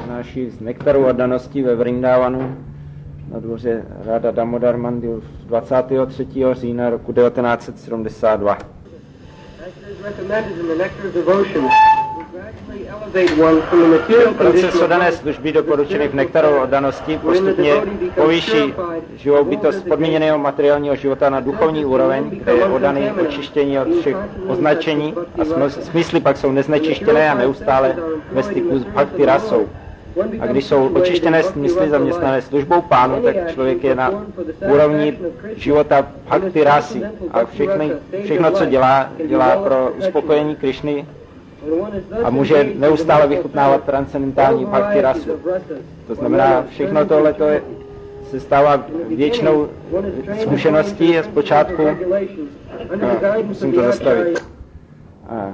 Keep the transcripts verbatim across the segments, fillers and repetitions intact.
přednáší z nektaru oddanosti ve Vrindávanu na dvoře Radha Damodar Mandir dvacátého třetího října roku devatenáct set sedmdesát dva. Proces oddané služby doporučený v nektaru oddanosti postupně povýší živou bytost podmíněného materiálního života na duchovní úroveň, kde je oddaný očištění od všech označení a smysly pak jsou neznečištěné a neustále ve styku s bhakti rasou. A když jsou očištěné smysly zaměstnané službou pánu, tak člověk je na úrovni života bhakti rasy a všechno, všechno, co dělá, dělá pro uspokojení Krišny a může neustále vychutnávat transcendentální bhakti rasu. To znamená, všechno tohleto se stává věčnou zkušeností a zpočátku no, musím to zastavit. A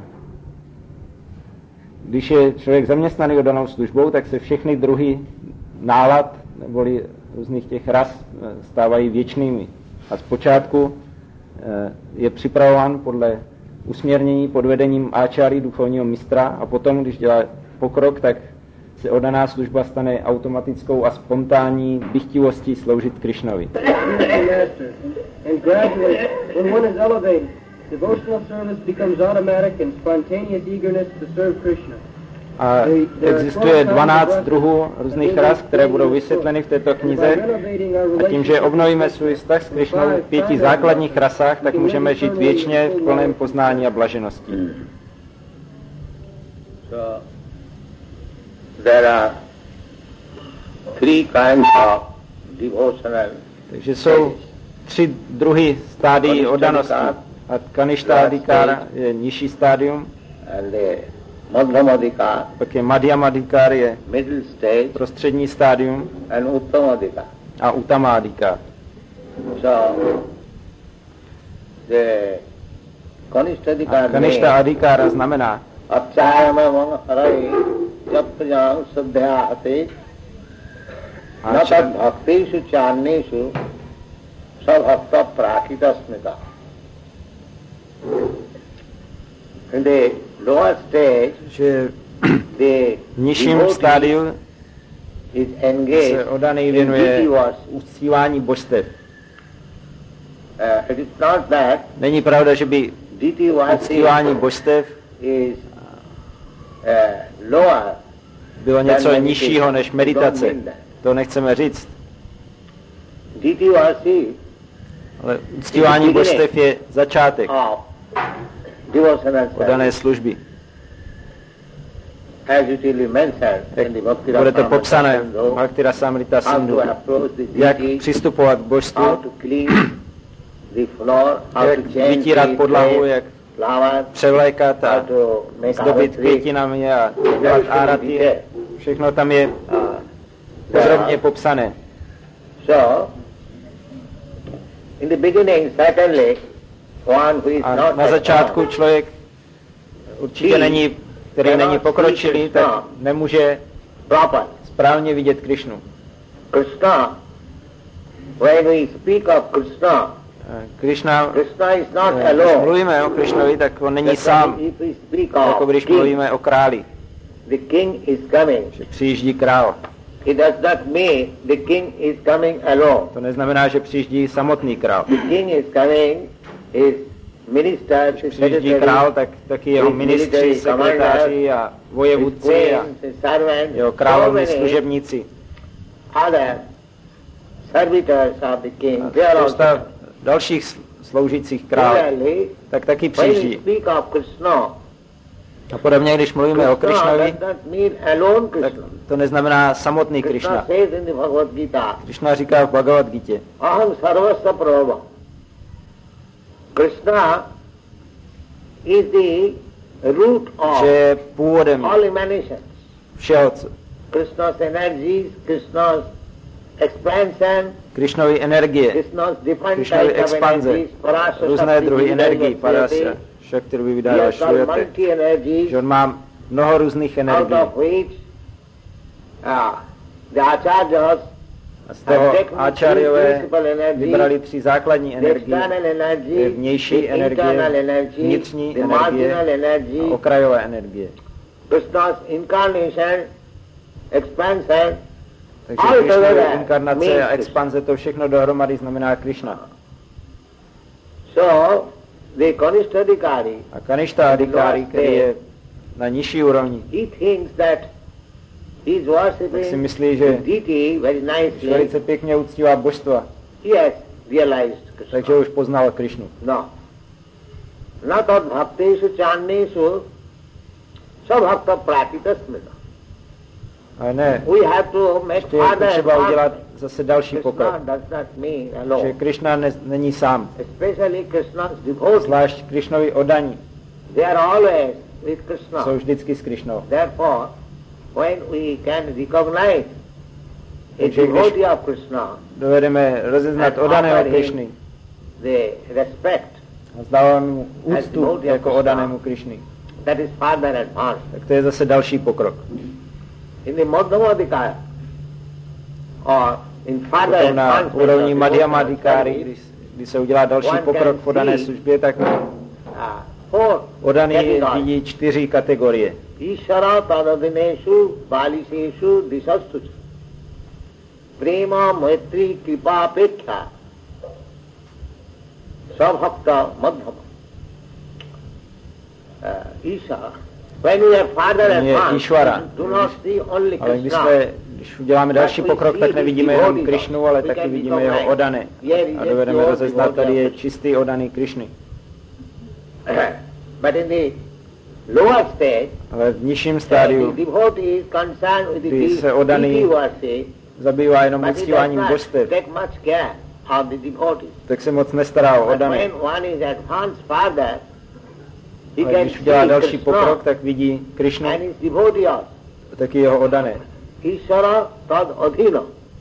když je člověk zaměstnaný oddanou službou, tak se všechny druhy nálad neboli různých těch ras stávají věčnými. A zpočátku je připravován podle usměrnění pod vedením áčáry duchovního mistra a potom, když dělá pokrok, tak se oddaná služba stane automatickou a spontánní dychtivostí sloužit Krišnovi. A existuje dvanáct druhů různých ras, které budou vysvětleny v této knize. A tím, že obnovíme svůj vztah s Krišnou v pěti základních rasách, tak můžeme žít věčně v plném poznání a blaženosti. So, there are three kinds of devotional. Takže jsou tři druhy stádií oddanosti. A Kaništádikár je nižší stádium. Madhyamadikár. Pak je Madhyamadikár je middle stage. Prostřední stádium. And Uttamadikár. A Uttamadikár. So, the Kaništádikár. Kaništádikár znamená Acchayamam harai japjam saddhyati natad bhaktishu channeshu sabhakta prakitasmita. In the lower stage, že the v nižším stádiu is engaged se oddaný věnuje uctívání božstev. Uh, it is not that není pravda, že by uctívání božstev is uh, lower bylo něco nižšího než meditace. To nechceme říct. Ale uctívání božstev je začátek oddané služby. Jak bude to popsané v Bhakti Rasamrita Sindhu, jak přistupovat k božstvu, jak vytírat podlahu, jak převlékat a zdobit květinami a dělat áraty. Všechno tam je podrobně popsané. A na začátku člověk určitě není, který není pokročilý, tak nemůže správně vidět Krišnu. Krishna, when we speak of Krishna, Krishna, Krishna is not když alone. mluvíme o Krišnovi, tak on není sám, jako když mluvíme o králi. The king is coming. Že přijíždí král. It does not mean the king is coming alone. To neznamená, že přijíždí samotný král. The king is coming, his ministers, his přijíždí král, tak taky jeho ministři, sekretáři a vojevůdci a jeho královní služebníci. Other servitors of the king. Spousta dalších sloužících králů, tak taky přijíždí. A podobně, když mluvíme o Krišnovi, tak to neznamená samotný Krišna. Krišna říká v Bhagavad Gitě, že je původem všeho, co Krišnovy energie, Krišnovy expanze, různé druhy energií, parasya, Shakti Vividhara Shuyate, že on má mnoho různých energií. A z toho áčáryové vybrali tři základní energie. Vnější energie, vnitřní energie a okrajové energie. expansion, Takže Krishna, inkarnace a expanze, to všechno dohromady znamená Krishna. So, the Kanishthadikari, a Kanishthadikari, který je na nižší úrovni, he thinks that he is worshipping si myslí, že deity very nicely. velice pěkně uctívá božstva. He has realized Krishna. Takže už poznal Krishnu. No. Na tad bhaktesu channesu sabhakta prakita smita. Ale ne, We have to make ještě je further potřeba udělat advance. zase další Krishna pokrok. does not mean Že alone. Krishna ne, není sám. Especially Krishna's devotees. Zvlášť Krishnovi oddaní They are always with Krishna. jsou vždycky s Krishnou. Therefore, when we can recognize a Takže když devotee of Krishna, dovedeme rozeznat oddaného Krishny the respect, a zdáváme mu úctu jako oddanému Krishny, that is further advanced. tak to je zase další pokrok. In the Madhyamadikaya, or in further Potom na advancement úrovni of Madhyamadikari, devotional kdy, kdy se udělá další One pokrok can v oddané see službě, tak uh, four oddaný categories. vidí čtyři kategorie. Ishara tadadineshu baliseshu disastu prema maitri kripa pekha sabhakta madhama. Uh, Isha, when we are further On je advanced, Ishvara. do not see only Ale když, Krishna. jsme, když uděláme další pokrok, tak nevidíme jenom Krishnu, ale taky vidíme jeho oddané. A dovedeme rozeznat, tady je čistý oddaný Krishny. But in the lower stage, Ale v nižším the stádiu devotee is concerned with the kdy se deity oddaný worship, zabývá jenom but he does uctíváním not božstev, take much care of the devotees. tak se moc nestará o But oddané. when one is advanced further, he Ale can když udělá see další pokrok, Krishna tak vidí Krishnu and his devotee also. a taky jeho oddané. Ishvara tad adhina.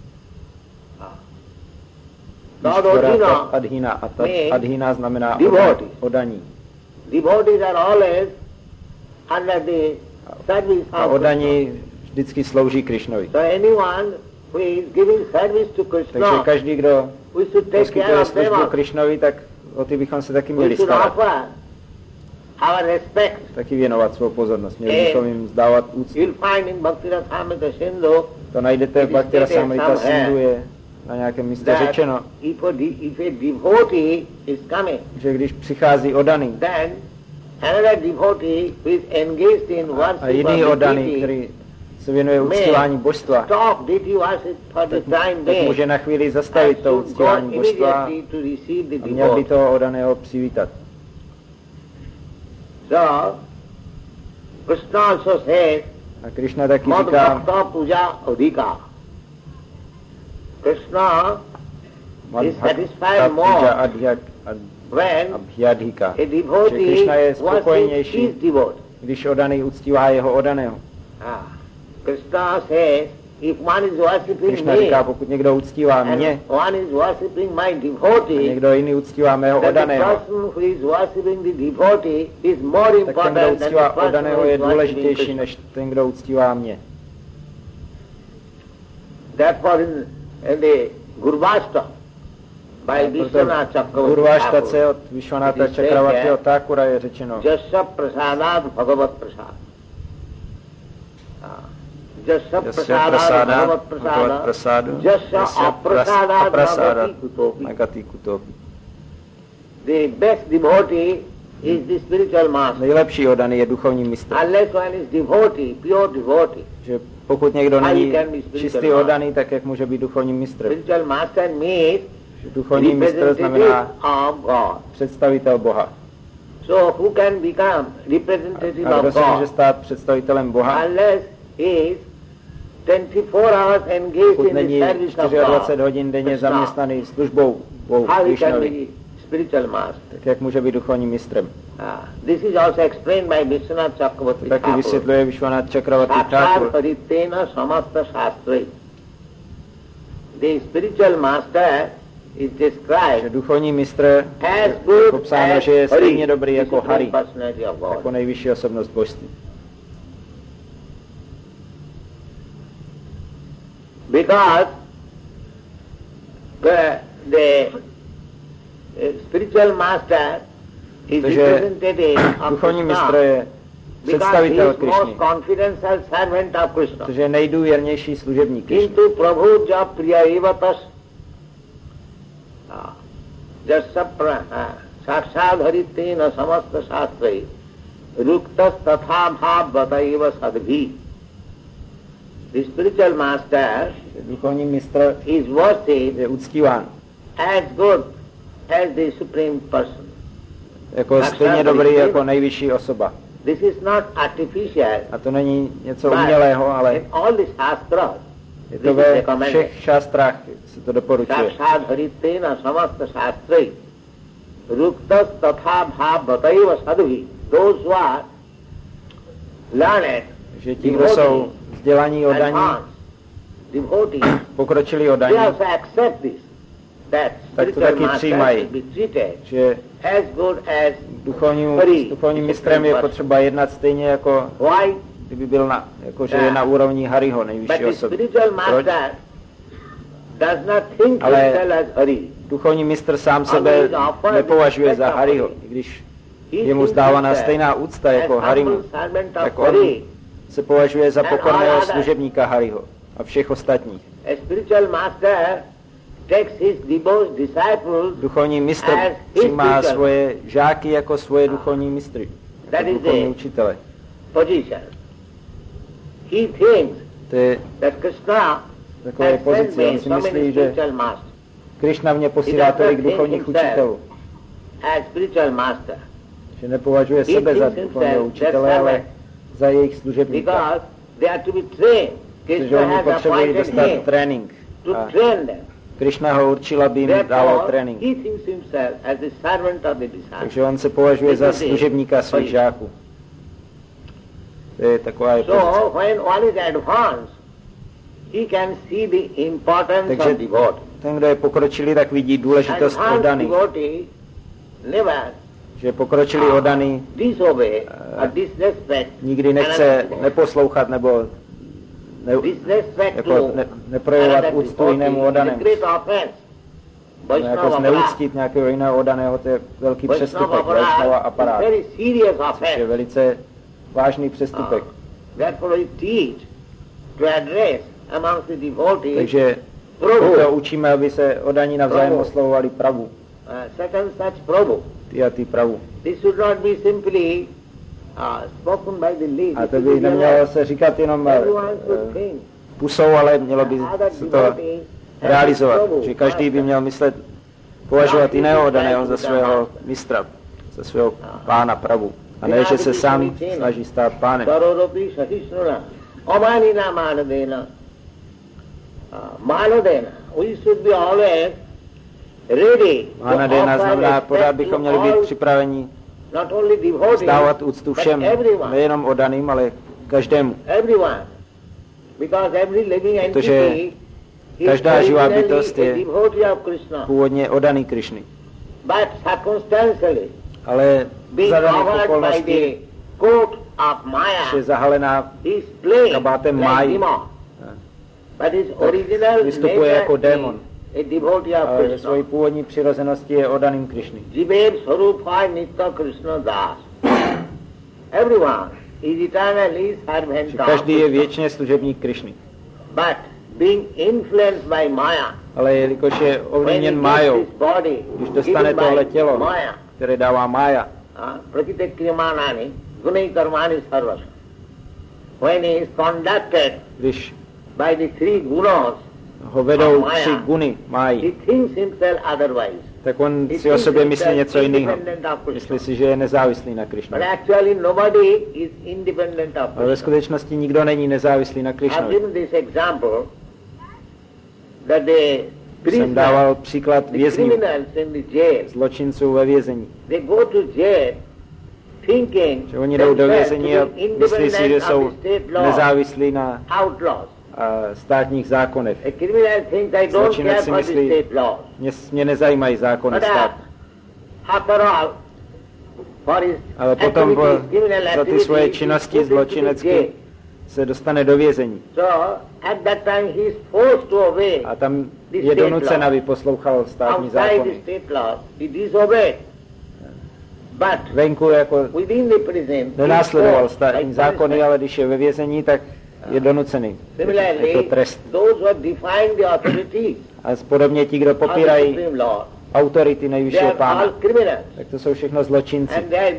Tad Ishvara, adhina. tad adhina. A tad means adhina znamená devotee. oddaní. Devotees are always under the service A of Krishna. oddaní vždycky slouží Krishnovi. So anyone who is giving service to Takže Krishna, každý, kdo we should take care poskytuje of them službu also. Krishnovi, tak o ty bychom se taky We měli should starat. offer our respect. Taky věnovat svou pozornost. Měli bychom jim zdávat úctu. You'll find in Bhakti Rasamrita Sindhu To najdete v Bhakti Rasamrita Sindhu, je na nějakém místě that řečeno, if a, de- if a devotee is coming, že když přichází oddaný then another devotee who is engaged in a worship jiný of the oddaný, deity který se věnuje uctívání božstva, stop deity worship for the time tak being může na chvíli zastavit to and should go uctívání božstva immediately to receive the a měl by devotee. toho oddaného přivítat. So, Krishna also says, A Krishna taky Mad říká, Bhakta Puja Adhika. Krishna is satisfied more when Abhyadhika. a Že devotee Krishna je worships spokojenější, his devotee. když oddaný uctívá jeho oddaného. Ah. Krishna says, if one is worshipping Krishna me říká, pokud někdo uctívá mě and one is worshipping my a devotee, někdo jiný uctívá mého then the oddaného, person who is worshipping the devotee is more tak ten, kdo important than the uctívá person oddaného, who je is worshipping důležitější Krishna. než ten, kdo uctívá mě. Therefore in, in the Gurvashta, by Vishwanath Chakravarti Gurváštace od Vishwanatha It is Chakravartiho said Thakura je řečeno, Jasya prasadat bhagavat prasad. Jasya prasadat bhagavat prasad. prasadu, Jasya aprasadat aprasadat, bhagati kutopi. nagati kutopi. The best devotee is the spiritual master. Nejlepší oddaný je duchovní mistr. Unless one is devotee, pure devotee. Že pokud někdo How není he can be spiritual čistý master? oddaný, tak jak může být duchovním mistrem? Spiritual master means Duchovní mistr representative znamená of God. představitel Boha. So who can become representative A kdo of se může God stát představitelem Boha, unless he is twenty-four hours engaged pokud in the není service of dvacet čtyři God? hodin denně Krishna. zaměstnaný službou Bohu How he can Krishnovi? be spiritual master? Tak jak může být duchovním mistrem? Ah, this is also explained by Vishwanath To Chakravarti taky Thakur. vysvětluje Vishwanath Chakravarti Saksar Thakur. paritena samasta shastri. The spiritual master is Že described duchovní mistr as je good popsáno, as že je Hari, stejně dobrý the jako supreme Hari, personality of jako God. nejvyšší osobnost božství. Because the, the uh, spiritual master is Takže representative of duchovní mistr Krishna. je představitel Krišny, protože je nejdůvěrnější služebník Krišny. The spiritual master duchovní mistr is worshipped je uctíván as good as the supreme person. Jako stejně dobrý jako nejvyšší osoba. This is not artificial. A to není něco umělého, ale in all the shastras, je to ve všech šastrách se to doporučuje. Sakshat haritena samasta shastrai ruktas tatha bhav bataiva sadhi. Those who are learned, že ti, kdo jsou vzdělaní oddaní, pokročili oddaní, tak to taky přijímají, že duchovním, duchovním mistrem je potřeba jednat stejně jako kdyby byl na, jako že je na úrovni Hariho, nejvyšší osoby. Proč? Ale duchovní mistr sám sebe nepovažuje za Hariho, i když je mu zdávaná stejná úcta jako Harimu, tak on se považuje za pokorného služebníka Hariho a všech ostatních. Duchovní mistr přijímá svoje žáky jako svoje duchovní mistry, jako duchovní učitele. To je takové pozice. On si myslí, že Krišna v ně posílá tolik duchovních učitelů. Že nepovažuje sebe za duchovního učitele, ale za jejich služebníka. Protože oni potřebují dostat trénink. A Krišna ho určil, aby jim dával trénink. Takže on se považuje za služebníka svých žáků. To je taková je pozice. Takže ten, kdo je pokročilý, tak vidí důležitost oddaných. Že pokročilý oddaný nikdy nechce neposlouchat nebo ne, jako ne, neprojevovat úctu jinému oddanému. No, jako zneuctit nějakého jiného oddaného, to je velký přestupek, Vaishnava aparát, což je velice vážný přestupek. Takže to učíme, aby se oddaní navzájem oslovovali pravu. Ty a ty pravu. A to by nemělo se říkat jenom pusou, ale mělo by se to realizovat. Že každý by měl myslet, považovat jiného oddaného za svého mistra, za svého pána pravu. A ne, že se sám snaží stát pánem. Mánadena znamená, pořád bychom měli být připraveni vzdávat úctu všem, nejenom oddaným, ale každému. Protože každá živá bytost je původně oddaný Krišny. Ale za daných okolností je zahalená kabátem máji. Vystupuje jako démon. Ale ve své původní přirozenosti je oddaným Krišny. Každý je věčně služebník Krišny. Ale jelikož je ovlivněn májou, když dostane tohle tělo, které dává mája, když ho vedou tři guny máji, tak on si o sobě myslí něco jiného. Myslí si, že je nezávislý na Krišnu. Ale ve skutečnosti nikdo není nezávislý na Krišnu. Jsem dával příklad vězňů, zločinců ve vězení. Že oni jdou do vězení a myslí si, že jsou nezávislí na státních zákonech. Zločinec si myslí, mě, mě nezajímají zákony státu. Ale potom za ty svoje činnosti zločinecky se dostane do vězení. A tam je donucen, aby poslouchal státní zákony. venku jako within the prison, nenásledoval státní zákony, ale když je ve vězení, tak je donucený. Je to trest. A podobně ti, kdo popírají autority nejvyššího pána, tak to jsou všechno zločinci.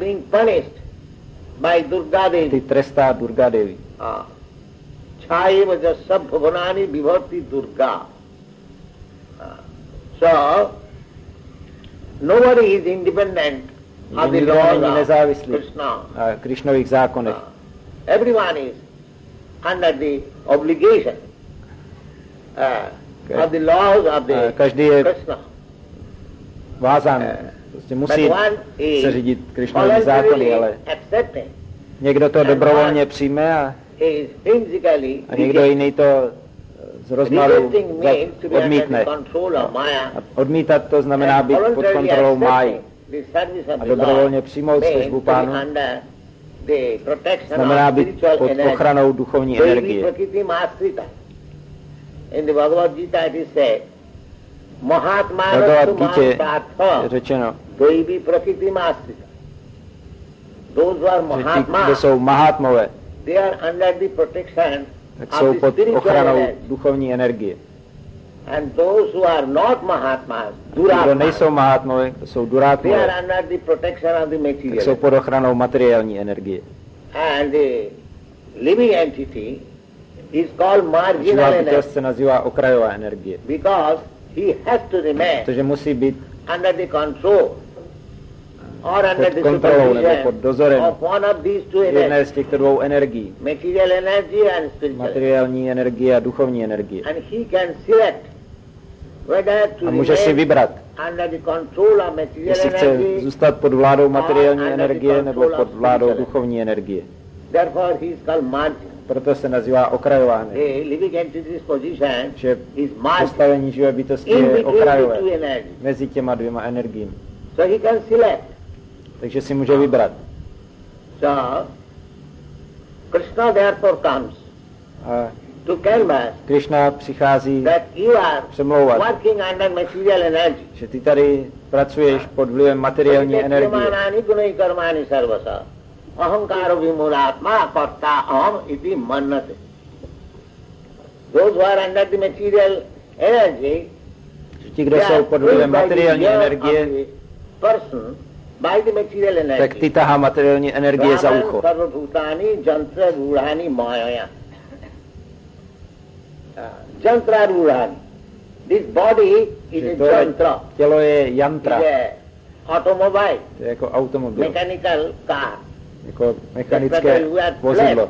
Ty trestá Durga Devi. So, nobody is independent of the laws of Krishna. Krishnových zákonech. Everyone is under the obligation uh, of the laws of the Krishna. Vázán, prostě musí se řídit Krishnovými zákony, ale někdo to dobrovolně přijme a, a někdo jiný to z rozmaru odmítne. A odmítat to znamená být pod kontrolou máji. A dobrovolně přijmout službu pánu znamená být pod ochranou duchovní energie. Bhagavad Gita je řečeno, že ti, kdo jsou Mahatmové, tak jsou pod ochranou duchovní energie. A kdo nejsou Mahatmové, to jsou Durátmové, tak jsou pod ochranou materiální energie. Živá bytost se nazývá okrajová energie, protože musí být pod kontrolou nebo pod dozorem jedné z těchto dvou energií, materiální energie a duchovní energie. A může si vybrat, jestli chce zůstat pod vládou materiální energie nebo pod vládou duchovní energie. Proto se nazývá okrajová energie, že postavení živé bytosti je okrajové mezi těma dvěma energiemi. Takže si může vybrat. A Krishna přichází přemlouvat, že ty tady pracuješ pod vlivem materiální energie. Ahankaro vimulatma karta aham iti mannate. Those who are under the material energy, ti, kdo jsou pod vlivem materiální energie, person by the material energy, tak ty tahá materiální energie za ucho. Sarvabhutani jantra rudhani mayaya. Jantra rudhani. This body is a jantra. Tělo je yantra. Is a automobile. To je jako automobil. Mechanical car. Jako mechanické vozidlo.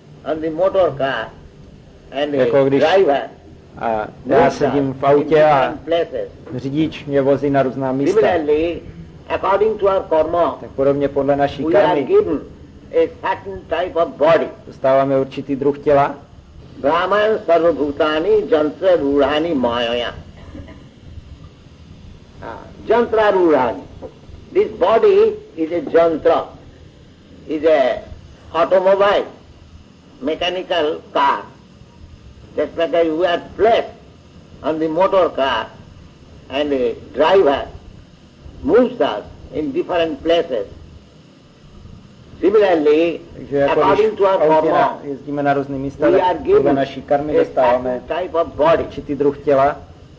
Jako když a já sedím v autě a řidič mě vozí na různá místa. Tak podobně podle naší karmy dostáváme určitý druh těla. Brahman sarvabhutani jantra rudhani mayaya. Jantra rudhani. This body is a jantra. Is a automobile, mechanical car. Just like you are placed on the motor car and the driver moves us in different places. Similarly, according to our karma, jezdíme na různé místa, tak podle naší karmy dostáváme určitý druh těla,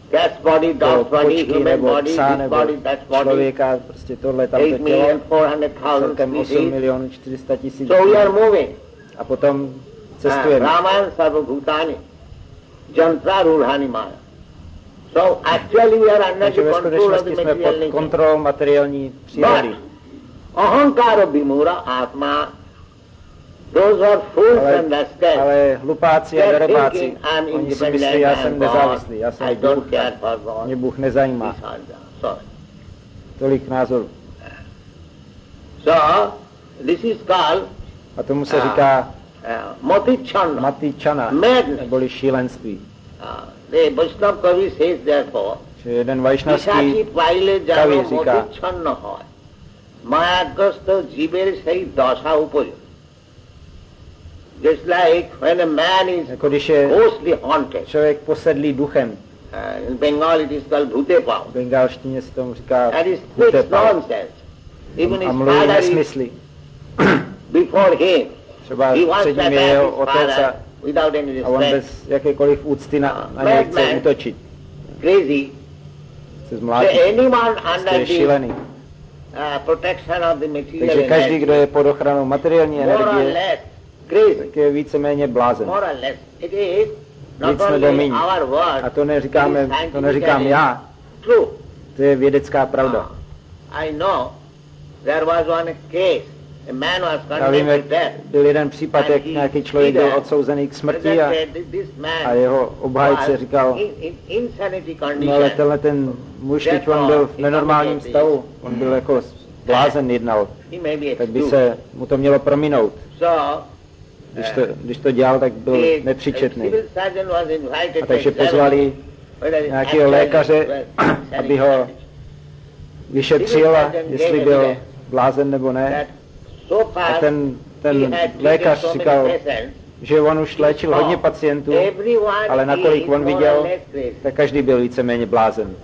počky nebo psa nebo člověka, prostě tohle tamto tělo, celkem osm milionů čtyři sta tisíc. A potom cestujeme. Takže ve skutečnosti jsme pod kontrolou materiální přírody. Ahankara bimura atma. Those are fools and rascals. Ale hlupáci a darebáci, oni si myslí, já jsem nezávislý, já jsem Bůh, mě Bůh nezajímá. Tolik názorů. So, this is called a tomu se říká Matichana, Matichana, neboli šílenství. The Vaishnava Kavi says therefore, že jeden vajšnavský kavi říká, Mayagrasta jiber sei dasha upoj. Just like when a man is jako když je ghostly haunted. Člověk posedlý duchem. Uh, in Bengal it is called bhutepa. V bengalštině se tomu říká that is bhutepa. nonsense. a mluví nesmysly. Třeba před ním je jeho otec a, a on bez jakékoliv úcty na, na něj chce útočit. Chce zmlátit. Prostě je šílený. Takže každý, kdo je pod ochranou materiální energie, tak je víceméně blázen. Víc nebo míň. A to neříkáme, to neříkám já. To je vědecká pravda. Já vím, jak byl jeden případ, jak nějaký člověk byl odsouzený k smrti a, a jeho obhájce říkal, no ale tenhle ten muž, teď on byl v nenormálním stavu, on byl jako blázen jednal, tak by se mu to mělo prominout. Když to, když to dělal, tak byl nepříčetný. A takže pozvali nějakého lékaře, aby ho vyšetřil, a jestli byl blázen nebo ne. A ten, ten lékař říkal, že on už léčil hodně pacientů, ale nakolik on viděl, tak každý byl víceméně blázen.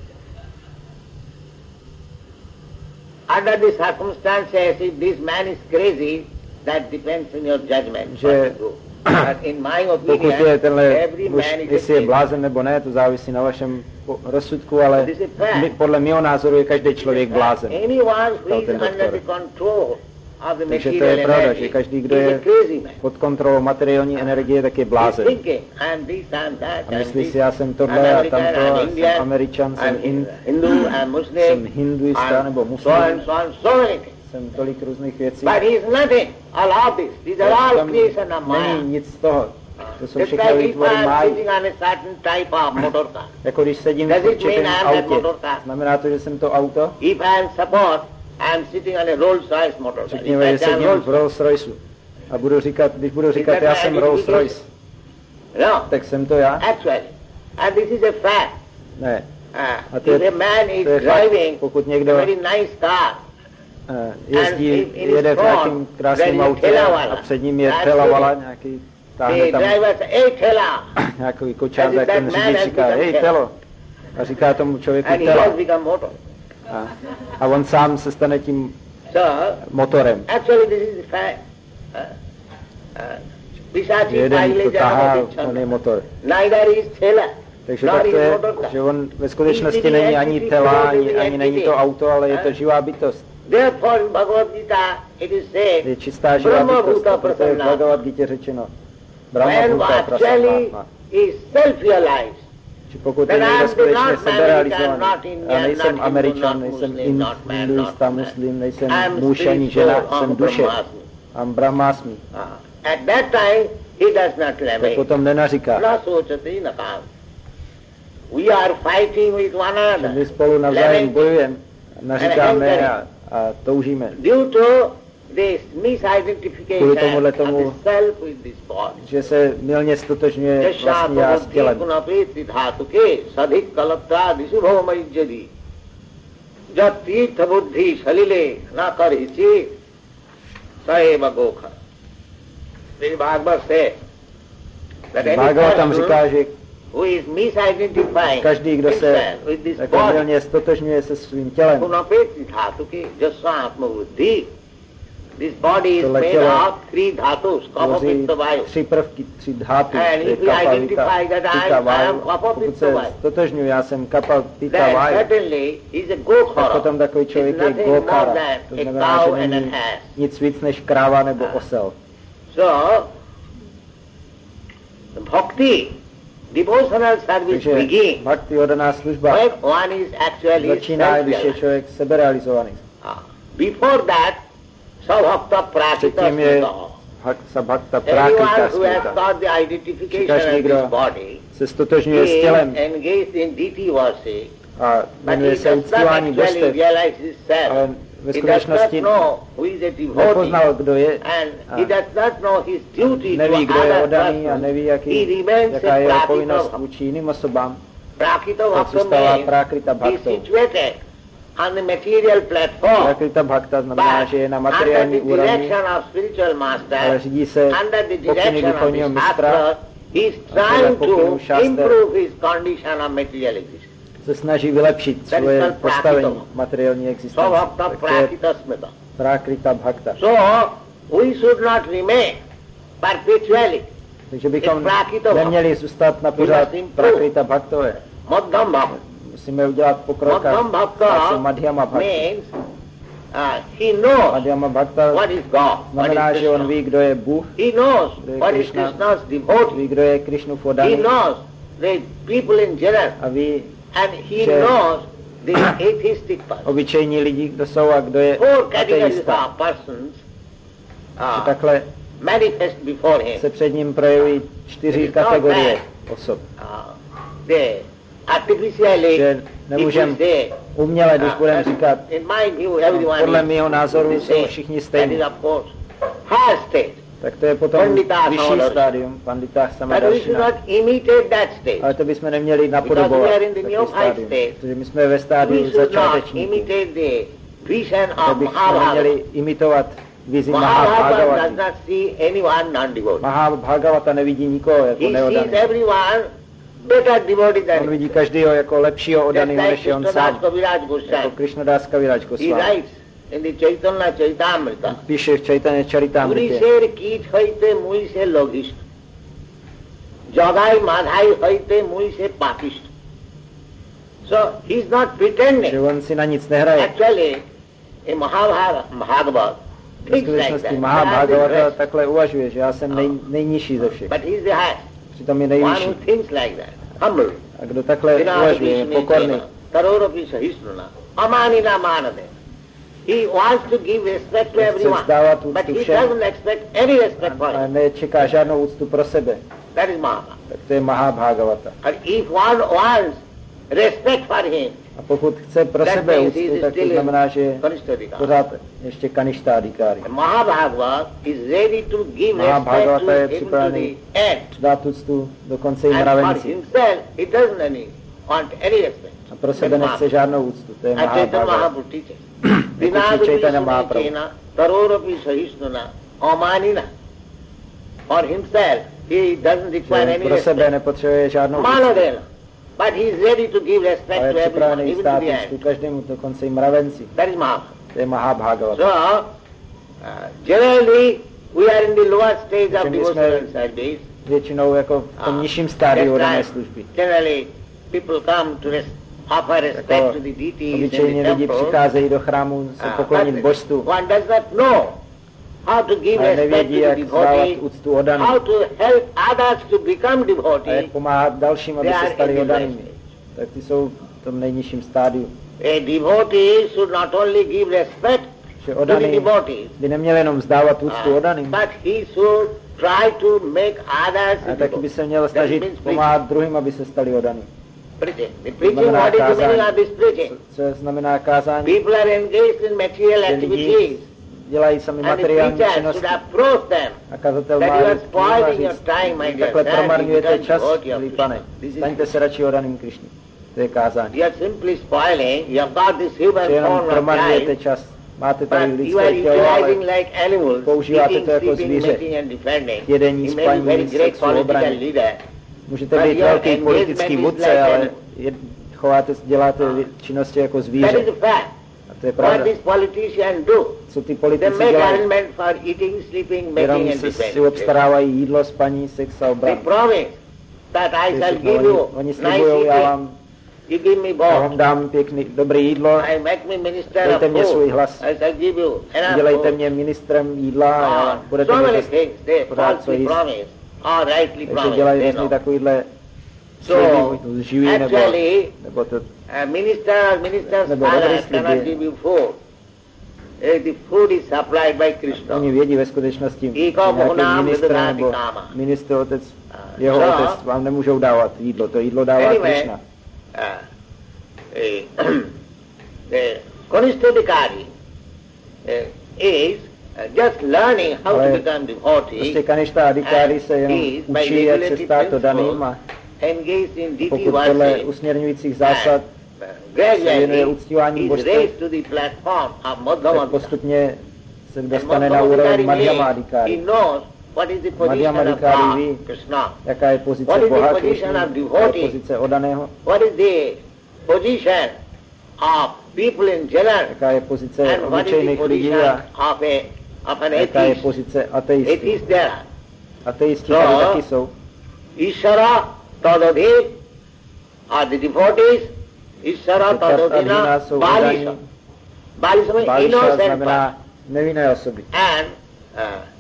Under the circumstances, if this man is crazy, that depends on your judgment. Že pokud je tenhle muž, jestli je blázen nebo ne, to závisí na vašem rozsudku, ale my, podle mého názoru je každý člověk blázen. Ten Takže to je pravda, že každý, kdo je pod kontrolou materiální energie, tak je blázen. A myslí si, já jsem tohle a tamto, a jsem Američan, jsem Ind, jsem hinduista nebo muslim, jsem tolik různých věcí. Tam není nic z toho. To jsou všechno výtvory májí. Jako když sedím v určitém autě. Znamená to, že jsem to auto? Řekněme, že sedím v Rolls Royce a budu říkat, když budu říkat, já jsem Rolls Royce, tak jsem to já? Ne. A to je, to je fakt, pokud někdo jezdí, jede v nějakým krásným autě a před ním je Telavala, nějaký, táhne tam nějaký kočár, tak ten řidič říká, hej Telo, a říká tomu člověku Tela. A, a on sám se stane tím motorem. Jeden to tahá, on je motor. Takže tak to je, že on ve skutečnosti není ani Tela, ani, ani není to auto, ale je to živá bytost. Je čistá živá bytost, a proto je v Bhagavad Gita řečeno Brahma Bhuta Prasanatma. Či pokud je někdo skutečně seberealizovaný, já nejsem Američan, nejsem hinduista, muslim, nejsem muž ani žena, jsem duše. Am Brahmasmi. Tak potom nenaříká. Že my spolu navzájem bojujeme, naříkáme a, a toužíme. Kvůli tomuhle tomu, že se mylně stotožňuje vlastně já s tělem. Bhagavad tam říká, že každý, kdo se jako mylně stotožňuje se svým tělem, tohle tělo tvoří tři prvky, tři dhatu, to je kappa, vita, pita, vaju. Pokud se stotožňuji, já jsem kappa, pita, vaju, tak potom takový člověk je gokara. To znamená, že není nic víc než kráva nebo osel. Takže bhakti, oddaná služba, začíná, když je člověk seberealizovaný. Předtím je sabhakta prakrita smrta. Každý, kdo se stotožňuje s tělem a jmenuje se uctívání božstev, ale ve skutečnosti nepoznal, kdo je a neví, kdo je oddaný a neví, jaký, jaká je jeho povinnost vůči jiným osobám, tak zůstává prakrita bhaktou. Prakrita bhakta znamená, že je na materiální úrovni, ale řídí se pokyny duchovního mistra a podle pokynů šaster se snaží vylepšit svoje postavení materiální existence. Prakrita bhakta. So we should not remain perpetually. Takže bychom neměli zůstat na pořád prakrita bhaktové. Madhyam bhakta. Musíme udělat pokrok a stát se madhyama bhakta. Uh, he knows Madhyama bhakta what is God, znamená, že on ví, kdo je Bůh, he knows what is Krishna's devotee, ví, kdo je Krišnův he oddaný knows the people in general, a ví, and he že knows the atheistic person. obyčejní lidi, kdo jsou a kdo je Four categories ateista. of persons Že uh, takhle manifest before him. se před ním projeví čtyři kategorie osob. Uh, they artificially, Že nemůžeme uměle, když budeme říkat, in my view, everyone podle is mého názoru the jsou same. všichni That stejní. is of course higher state. Tak to je potom Pandita vyšší Samadharshina. stádium, pandita But we should Samadharshina. not imitate that state. Ale to bychom neměli Because napodobovat we are in the takový neophyte stádium, state. protože my jsme ve We stádiu should not začátečníků. imitate the vision To of bychom Mahabharata. neměli imitovat vizi Mahabharata does Mahabhagavata. not see anyone non-devotee. Mahabhagavata nevidí nikoho jako He sees neodaný. everyone better devotee than On him. vidí každého jako lepšího Just odaného, like než je on Krishnadas sám. Kaviraj Jako Goswami. Krishnadas Kaviraj He Goswami. writes in the Chaitanya Charitamrita. Píše v Chaitanya Charitamrita. পুরুষের কীট হইতে মুই সে লঘিষ্ঠ, জগাই মাধাই হইতে মুই সে পাপিষ্ঠ. So he is not pretending. Že on si na nic nehraje. Actually, in Mahabharata, Bhagavad, V thinks like skutečnosti that. Mahabhagavata takhle uvažuje, že já jsem nej, nejnižší ze všech. But he is the highest. Přitom je One who nejvyšší. thinks like that, humble. A kdo takhle uvažuje, je pokorný. Tarorapi sahisnuna, amanina manade. He wants to give respect to Chce everyone, vzdávat but úctu he všem. doesn't expect any respect for A him. nečeká žádnou úctu pro sebe. That is Mahabharata. Tak to je Mahabhagavata. And if one wants respect for him, A pokud chce pro that sebe means he úctu, is tak to still znamená, že je Kanishthadika. pořád ještě kaništádikári. Mahabhagavad is ready to give respect Mahabhagavata to je him to the připravený end. dát úctu dokonce i And for mravenci. himself, he doesn't any, want any respect. A pro sebe nechce žádnou úctu. To je And Chaitanya Mahabhagavata. Mahaprabhu teaches. Jako Chaitanya Mahaprabhu. Vinagruhisuna tarorapi sahisnuna amanina. For himself, he doesn't require Že any pro sebe respect. nepotřebuje žádnou úctu. Manadena. But he is ready to give A respect je to everyone, připravený even to stát the úctu end. každému, dokonce i mravenci. That is Mahabharata. To je Mahabhagavata. So, uh, generally, we are in the lower stage of Takže my devotional jsme service. většinou jako v tom Ah, nižším stádiu that's dané right. služby. Generally, people come to res- offer respect Jako to the deities in obyčejně the lidi temple. přicházejí do chrámu se Ah, poklonit but božstvu, one does not know how to give ale respect to nevědí, the jak dávat devotee, úctu odaným how to help others to become a devotees. jak pomáhat dalším, aby They se are stali in the odanými. right Tak ty jsou v tom nejnižším stádiu. A devotee should not only give respect Že to the odaný devotees, by neměl jenom vzdávat úctu uh, odaným, but he should try to make others ale taky by se měl That snažit means pomáhat druhým, aby se stali odanými. preaching. The preaching, what is the meaning of this preaching? Co znamená kázání? People are engaged in material Že lidi activities, dělají sami and the materiální preacher should činnosti. approach them. A kazatel That má you are říct, spoiling your říct, time, my vy dear takhle son, promarňujete you čas, can't devote milý your pane. This is- Staňte se radši odaným Krišně. To je kázání. You are simply spoiling, you have got this human Že jenom form of promarňujete life, čas. Máte tady but you are lidské tělo, ale utilizing like animals, používáte eating, to jako sleeping, zvíře. mating and defending. Jedení, You may be spaní, very great sexu, political obraně. leader, Můžete but být your velký engagement politický is vůdce, like ale an- je, chováte, děláte činnosti jako that zvíře. is the fact. A to je What pravda. these politicians do, Co ty they politici make dělají? arrangement for eating, sleeping, Jenom mating and se si defending. obstarávají jídlo, spaní, sex a They obranu. promise that I To je shall všechno. give Oni, you oni nice slibují, já eating, vám, you give me já both. vám dám pěkný, dobré jídlo, I make me minister dejte of mě svůj food. hlas, I shall give you enough udělejte food. mě ministrem jídla a Ah, budete so mít many dost things they pořád co falsely jíst. promise or rightly Takže promise. dělají They různý know. takovýhle So, sliby, živý nebo, actually, nebo to, a minister, minister's Nebo father dobrý slib cannot je- give you food. Eh, The food is supplied by Krishna. oni vědí ve skutečnosti, že Ego nějaký bohnám ministr vydáti nebo káma. ministr, otec, Ah, jeho so, otec vám nemůžou dávat jídlo, to jídlo dává Anyway, Krishna. uh, eh, the Kanishthadikari uh, is uh, just learning how Ale to become devotee, Prostě Kaništa Adikári se jenom he is by učí, jak se regulative stát odaným principles a engaged in deity pokud podle worship, usměrňujících zásad and se věnuje gradually uctívání is božstev, raised to the platform of tak Madhyamadikari. postupně se And dostane na úroveň Madhyama means he Adikári. knows what is the position Madhyama of Adhikari God, ví, Krishna. jaká je pozice What is the Boha position Krišny, of jaká je devotee? pozice odaného, What is the position of people in general, jaká je pozice and what is the obyčejných lidí position a of, a, of an jaká je atheist. pozice ateistů. Atheists there are. Ateisti So, tady taky jsou. Ishara Tadadhi are the devotees, Ishara Tadadhina Balisa. Balisa means Báliša innocent person. znamená nevinné osoby. And uh,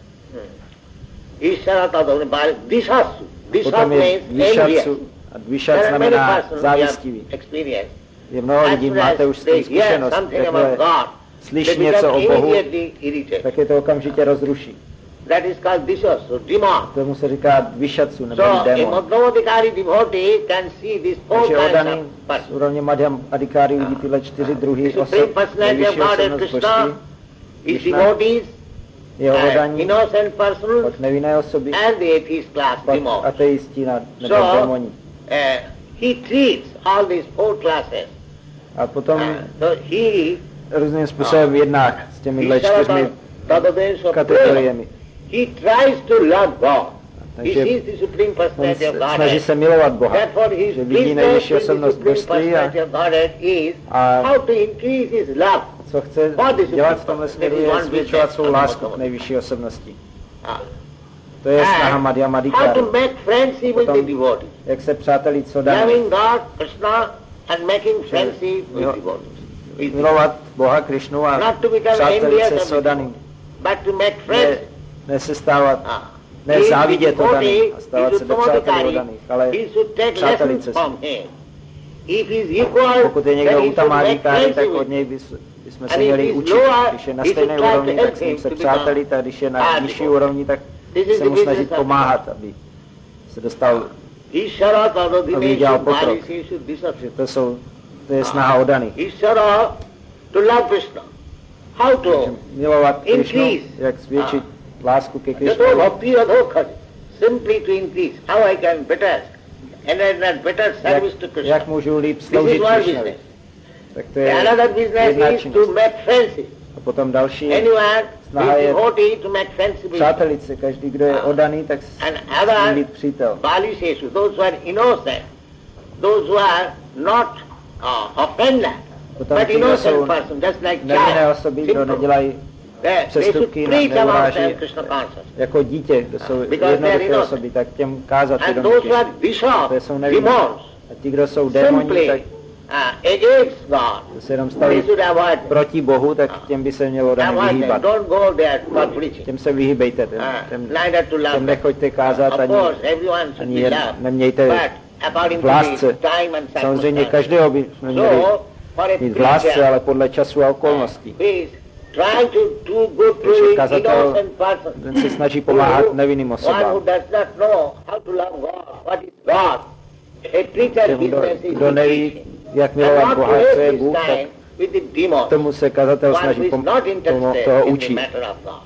Ishara Tadadhina Balisa, Dishasu. Dishat Potom je means envious. dvišatsu a dvišat There are many znamená persons who závistivý. have experienced. Je mnoho lidí, As máte soon už as s tím they hear zkušenost, something about jakmile God, slyší they něco become o Bohu, immediately irritated. tak je to okamžitě rozruší. That is called Dishasu, demon. Tomu se říká dvišatsu nebo So, a démon. Madhyamadikari devotee can see these four Takže kinds odaný of z persons. úrovně Madhyam Adikáry vidí tyhle čtyři druhy The osob, Supreme Personality of nejvyšší God and osobnost Krishna, božství, his Krishna, devotees, jeho and odaní, innocent persons, pak nevinné osoby, and the atheist class, pak demons. ateisti na- nebo So, démoni. uh, he treats all these four classes. A potom Uh, so he, různým způsobem jedná s těmihle čtyřmi Tadadesha kategoriemi. he tries to love God. He Takže sees the Supreme on Personality of se- snaží Godhead. se milovat Boha. Therefore his Že vidí business nejvyšší with the osobnost Supreme božství a, Personality of Godhead is a how to increase his love. co chce dělat v tomhle směru je zvětšovat svou lásku k nejvyšší osobnosti. Ah. To je snaha And Madhya how Madhikari. to make friendship with the Potom, devotees. jak se přátelí s odanými. Loving God, Krishna, and making friendship with Jo. devotees. With Milovat Boha, Krišnu a Not to become přátelit envious se of s odaným. but to make Ne, friends. ne se stávat, Ah. ne He is závidět devotee, odaným a he stávat should se nepřáteli Tamadikari, odaných, ale he should take přátelit lessons se s from ním. him. If he is equal, Pokud je then někdo he u should make Tamádikáry, tak friends od with něj him. bys- bychom se And if měli he is učit. lower, Když je na he should stejné try to úrovni, help tak s ním him se to přátelit, a když je na become vyšší devote. úrovni, tak This is se the mu business snažit of pomáhat, aby se dostal, Ishara aby Tadadine dělal should pokrok. Balisi should disappear. Že to jsou, to je snaha odaných. Ishara to love Krishna. How to? Milovat Krišnu, Increase. jak zvětšit lásku ke Yato Krišnu. bhakti adhokhati. Simply to increase. How I can better and render better Jak, service to Krishna. jak můžu líp This sloužit is one Krišnovi. business. Tak to je Another business jedna is to činnost. make friendship. A potom další, Anyone who snaha is je devotee to make friendship with him. přátelit se. Každý, kdo je odaný, tak s And s ním other být přítel. Balisheshu, those who are innocent, those who are not uh, offender, Potom but ti, kdo jsou innocent person, just like nevinné child. osoby, kdo Simple. nedělají They, they should přestupky, preach about neuráží them Krishna consciousness. jako dítě, kdo jsou Because they are jednoduché innocent. osoby, tak těm kázat And jenom those who are Krišnu. bishop, To jsou nevinní. demons, A ti, kdo jsou démoni, simply tak uh, against God, to se jenom they staví should avoid them. proti Bohu, tak těm by se mělo odaný Avoid them. vyhýbat. Don't go there for preaching. Těm se vyhýbejte, těm, Uh, těm, neither to love těm them. nechoďte kázat Of ani, course, everyone should ani be je loved, nemějte but according v to the lásce. time and Samozřejmě circumstances. každého by jsme měli So, for a mít v lásce, preacher, ale podle času a okolností. please try to do good to Takže the kazatel, innocent person. ten se snaží pomáhat nevinným One who osobám. does not know how to love God, what is God. A preacher Těm, kdo, business is kdo neví, teaching. jak And milovat not to Boha, co waste je his Bůh, tak time with the demons. tomu se kazatel One who snaží is pom- not tomu, interested toho in the učit. matter of God.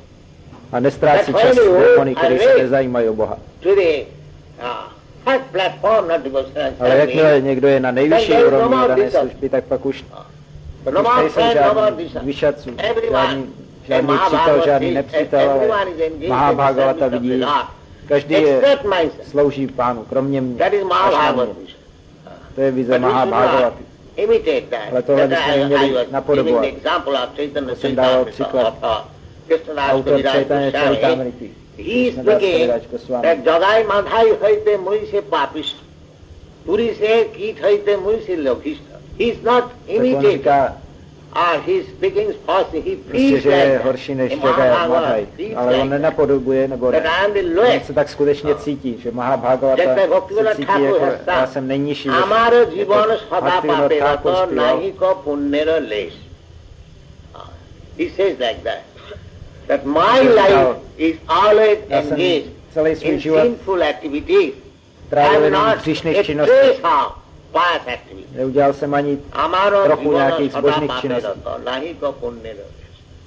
A nestrácí But čas when you démony, are který se raised nezajímají o Boha. To the uh, first platform, not devotional Ale jakmile service, někdo je na nejvyšší then there is no úrovni more dané distance. služby, tak pak už, pak No už more nejsou friend, no more žádný distance. vyšatců, Everyone, žádný, žádný a přítel, Mahabharata žádný is- nepřítel, ale everyone is engaged in the Mahabhagavata service of vidí, the Lord. každý je, Except myself. slouží Pánu, kromě mě. That is až na Mahabharata. mě. To je vize But we should Mahabhagavaty. not imitate that. Ale tohle That bychom I, I neměli was napodobovat. giving the example of Chaitanya To jsem dával Charitamrita, příklad. of uh, Krishnadas Autor Kaviraj Chaitanya Goswami. Charitamrity. He is Krishnadas speaking Kaviraj Goswami. that Jagai Madhai haite mui se papist. Puri se kit haite mui se logist. He is not Tak on imitating. říká, Ah, he is speaking false. He prostě, feels že je like that. horší než A Jagai Mahabharata Madhai. feels Ale on like that. nenapodobuje, nebo That ne. I am the On lowest. se tak skutečně cítí, že Mahabhagavata Just like se Bhaktivinoda cítí Thakur jako, has já said, jsem nejnižší. ze Amar všech. जीवन Jako सदा Bhaktivinoda पापे Thakur रतो zpíval, नहीं को पुण्यर लेश. He says like that. That my life is always Já jsem engaged celý svůj in život sinful activities. trávil I am jenom v not a hříšných činnostech. trace of pious activities. Neudělal jsem ani Amaro trochu जीवन nějakých सदा zbožných पापे činností. रतो नहीं को पुण्यर लेश.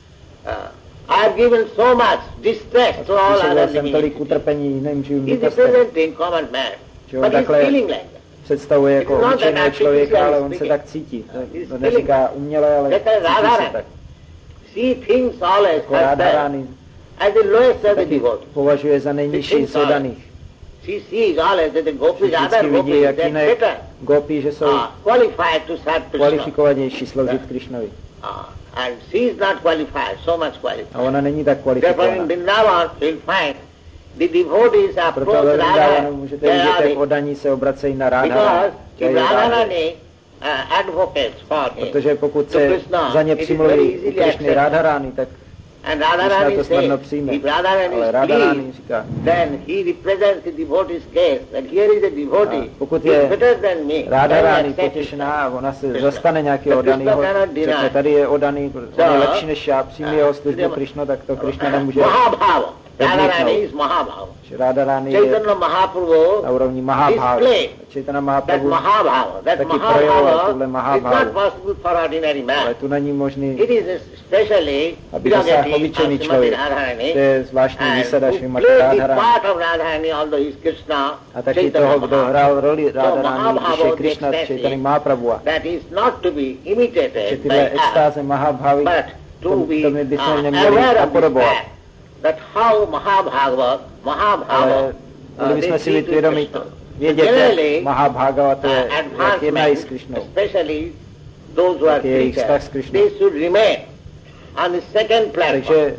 I have given so much distress to all Způsobil other jsem living tolik entities. utrpení jiným živým He is bytostem. representing common man, Že on but he is takhle feeling like that. představuje jako It's not that obyčejného člověka, artificial ale on se speaking. tak cítí. To, He's to feeling neříká uměle, ale That is cítí se Radharani. tak. See things always Jako herself Radharani as the lowest of the taky devotees. považuje za nejnižší z odaných. she sees always that the gopis, Vždycky other vidí, gopis, jak they're jiné better, gopí, že jsou uh, qualified to serve Krishna. kvalifikovanější sloužit Krišnovi. Uh, and she is not qualified, so much qualified. A ona není tak Therefore kvalifikovaná. in Vrindavan you'll find the devotees Proto approach ve Radha, Vrindavanu můžete vidět, jak oddaní se obracejí na Radharani. because if Radharani uh, advocates for him, Protože pokud to se Krishna, za ně it is přimluví very u easily Krišny accepted. Radharani, tak And Krishna Radharani to snadno says, přijme. if Radharani Ale is Radharani pleased, říká, then he represents the devotee's case, that here is a devotee, A pokud who is je better than me, Radharani then he accepts potěšená a ona se Krishna. zastane nějakého But Krishna oddaného, cannot deny. řekne, tady je oddaný, on je lepší než já, přijmi jeho službu Krišnu, tak to Krišna nemůže Mahabhava. Radharani odmítnout. is Mahabhava. Že Radharani je Chaitanya Mahaprabhu na úrovni Mahabhavy. displayed Chaitanya that Mahaprabhu Mahabhava, that taky projevoval Mahabhava tuhle is Mahabhavu. not possible for ordinary Ale man. tu není možný, It is especially aby dosáhl prerogative of obyčejný Srimati člověk. Radharani, To je zvláštní and výsada who Šrimati played the Radharani. part of Radharani, although he is Krishna, A taky Chaitanya toho, kdo Mahaprabhu. hrál roli Radharani, Mahabhava když je Krishna, takes Chaitanya that Mahaprabhu. That is not to be Že imitated tyhle by us, extáze Mahabhavy, but to to, be to my bychom uh, neměli aware of the napodobovat. fact that how Mahabhagavad, Mahabhava, Ale měli bychom si být vědomí to, vědět, Generally, jak Mahabhagava to je, uh, jak jednají s advancement, Krišnou. especially those who are Jak je jejich vztah s preachers, Krišnou. they should remain on the second platform. Takže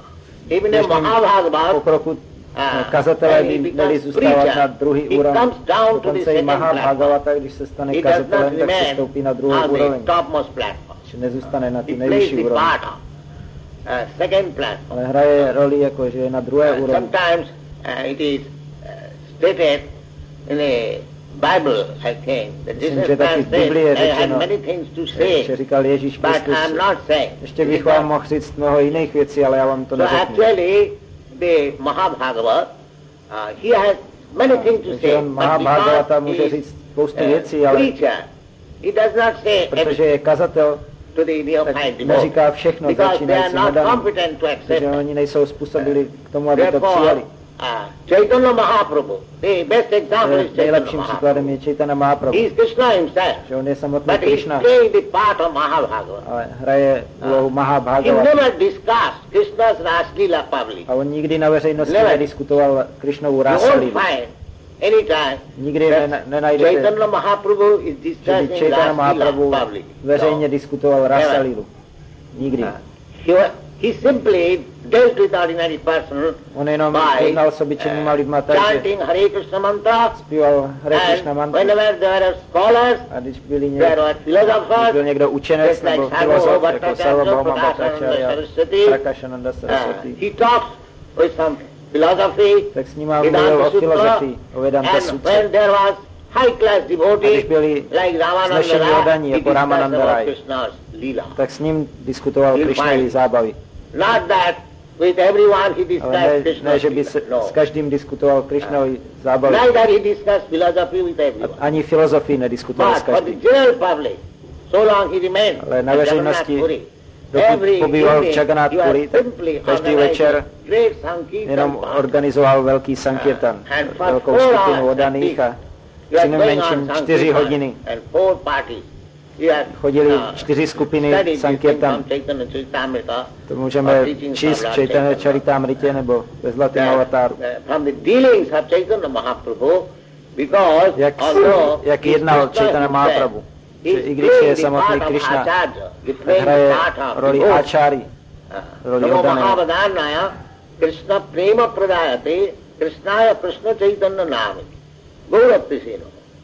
Even a běžným Mahabhagavad, pokroku uh, kazatelé when he by becomes měli zůstávat preacher, na druhý he úroveň. comes down to the Dokonce i second platform. Mahabhagavata, když se stane He does not kazatelem, tak se remain stoupí na druhou on úroveň. the topmost platform. Že nezůstane na ty He plays nejvyšší the úrovni. part of uh, second platform. Ale hraje roli jako, že je na druhé Uh, úrovni. sometimes uh, it is uh, stated in a Bible, I think, that Myslím, Jesus že taky Christ v Biblii je said, I had řečeno, many things to že say, říkal Ježíš but Kristus, I'm not saying. ještě bych vám mohl říct mnoho jiných věcí, ale já vám to So neřeknu. actually, the Mahabhagavad, uh, he has many things to Takže say, on but Mahabhagavata because může he říct spoustu is věcí, a ale preacher, he does not say protože everything je kazatel, to the neophyte tak devotee, neříká všechno because they are začínajícím not nedaným, competent to accept protože it. oni nejsou způsobili k tomu, aby to Therefore, přijali. uh, Chaitanya Mahaprabhu, the best example is Chaitanya Nejlepším Mahaprabhu. příkladem je Chaitanya Mahaprabhu, He is Krishna himself, že on je samotný but he is Krishna, playing the part of Mahabhagavad. ale hraje úlohu He Mahabhagavata. never discussed Krishna's Raslila public. A on nikdy na veřejnosti Never. nediskutoval Krishnovu You won't rásalivu. find any time Nikdy that ne, nenajdete, Chaitanya Mahaprabhu is že by discussing Chaitanya Raslila Mahaprabhu public. veřejně diskutoval rásalivu. Nikdy. No. He, he simply dealt with ordinary person On jenom by jednal s obyčejnýma lidma tak, že chanting Hare Krishna mantra, zpíval Hare Krishna and mantru. whenever there are scholars, A když byli there někdo, are když philosophers, byl někdo učenec just like nebo Sarva filozof, jako Bhattacharya, Sarvabhauma Prakashananda Bhattacharya, Saraswati, Prakashananda uh, Saraswati, he talks with some philosophy, tak s ním mluvil o filozofii, o Vedanta and sutře. when there was high-class A devotee když byli like vznešení Ramananda oddaní Rai, he jako discussed Ramananda about Rai, Krishna's lila. tak s ním diskutoval You'll Krišnovy find- zábavy. Not that with everyone he Ale discussed ne, Krishna's ne že by lila. se No. s každým diskutoval Krišnovy zábavy. Neither he discussed philosophy with A everyone. ani filozofii nediskutoval s But for the každým. general public, so long he remained Ale na at veřejnosti, Jagannath Puri. dokud Every pobýval v evening, Jagannath he was Puri, tak simply každý organizing večer great Sankirtan jenom party. organizoval velký sankirtan, And for velkou four skupinu hours oddaných a You are going přinejmenším on čtyři Sankirtan hodiny and four parties. You are, chodili uh, čtyři skupiny studied sankirtan. from Chaitanya Charitamrita, To můžeme or teachings číst of v Lord Chaitanya Chaitanya. Charitamritě nebo ve Zlatém That, avatáru. uh, from the dealings of Chaitanya Mahaprabhu, because Jak, although jak he is jednal Krishna Chaitanya himself, Mahaprabhu. he Že is i když je playing the samotný part of Krishna, Acharya, he tak playing the hraje part of roli devotee. Acháry, roli Namo oddaného. Mahavadhanaya Krishna prema pradayate Krishnaya Krishna Chaitanya nami Gaurapti seno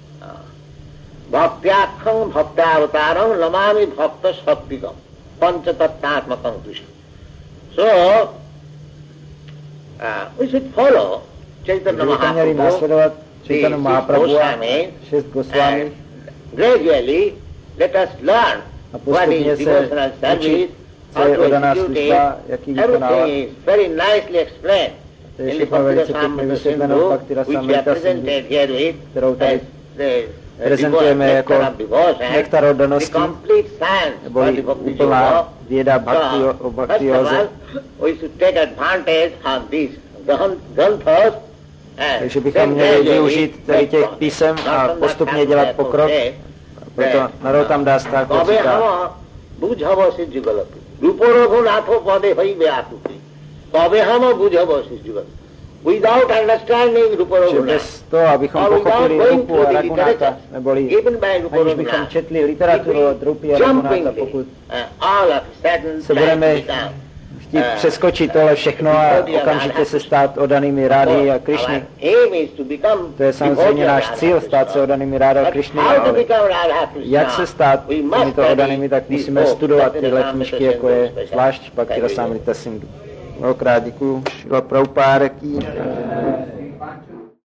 Bhaktyakkham bhaktavataram lamami bhakta shaktikam panchatattmatmakam Krishna. So, uh, we should follow Chaitanya Takže bychom měli Mahaprabhu, následovat the Chaitanya six Mahaprabhu a Goswami, šest Goswami and gradually let us learn a what postupně is se devotional service, učit, co how je to oddaná execute it. služba, jak ji vykonávat. Everything is very nicely explained To je in the všechno velice Bhakti pěkně Rasamrita vysvětleno v Sindhu, Bhakti which we are Rasamrita Sindhu, presented here with kterou tady as the prezentujeme jako nektar oddanosti, the complete science for neboli the Bhakti úplná Yoga. věda bhakti, o So, bhakti first of józe. all, we should take advantage of these granthas and Takže bychom then měli gradually využít tady make těch progress. písem a Not on that postupně time dělat that pokrok. say Proto Narotam Das Thakur তবে říká, হামা বুঝাব সে যুগলকে রূপরঘুনাথ পদে হইবে আকুতি তবে হামা বুঝাব সে যুগল without understanding Rupa že Raghunath, bez toho, abychom pochopili Rupu a Raghunatha, neboli aniž bychom četli literaturu od Rupy a Raghunatha, pokud se budeme chtít přeskočit tohle všechno a okamžitě se stát oddanými Rády a Krišny. To je samozřejmě náš cíl, stát se oddanými Rády a Krišny, ale jak se stát těmito oddanými, tak musíme studovat tyhle knížky, jako je zvlášť Bhakti Rasamrita Sindhu. Mnohokrát děkuju, Šrila Prabhupáda ki.